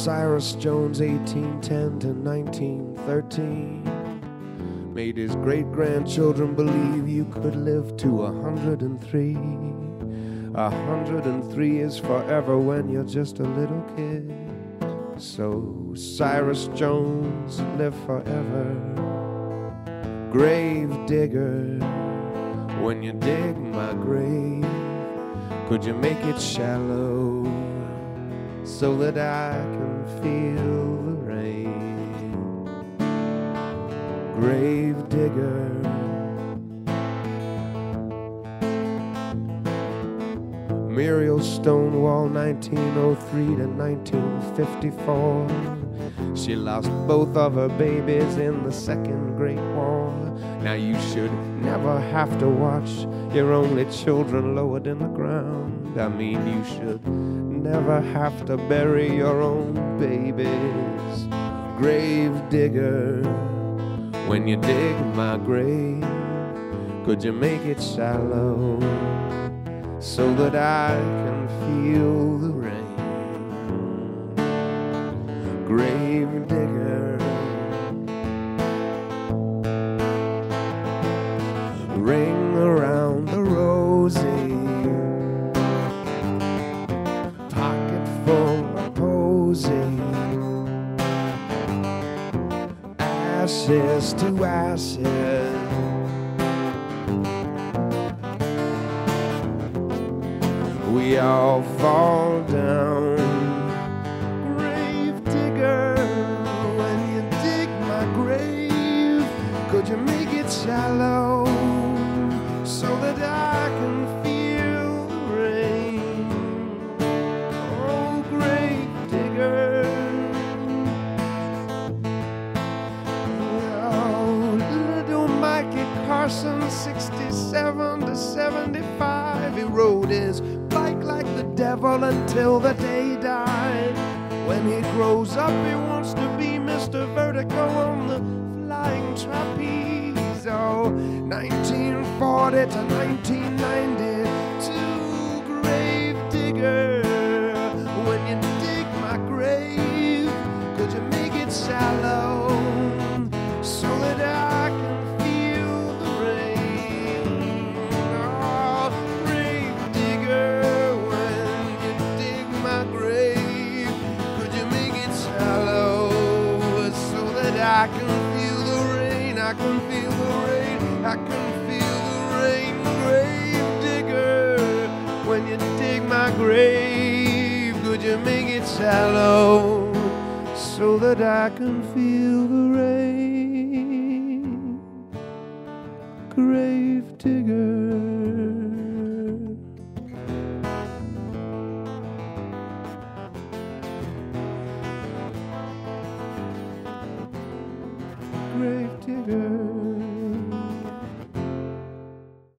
Cyrus Jones, 1810 to 1913, made his great-grandchildren believe you could live to 103. 103 is forever when you're just a little kid. So Cyrus Jones, live forever. Grave digger, when you dig my grave, could you make it shallow so that I can feel the rain? Grave digger, Muriel Stonewall, 1903 to 1954. She lost both of her babies in the Second Great War. Now you should never have to watch your only children lowered in the ground. I mean, you should never have to bury your own babies. Grave digger, when you dig my grave, could you make it shallow so that I can feel the rain? Grave digger, ring around the rosy, pocket full of posy, ashes to ashes. We all fall down. Grave digger, when you dig my grave, could you make it shallow so that I can feel the rain? Oh, grave digger. Oh, little Mikey Carson, 67 to 75, he rode his bike like the devil until the day he died. When he grows up, he wants to be Mr. Vertigo on the flying trapeze. Oh, 1940 to 1992, grave digger, when you dig my grave, could you make it shallow so that I can feel the rain? Oh, grave digger, when you dig my grave, could you make it shallow so that I can feel the rain? I can feel the rain, I can feel the rain. Grave digger, when you dig my grave, could you make it shallow so that I can feel the rain? Grave digger. Grave digger.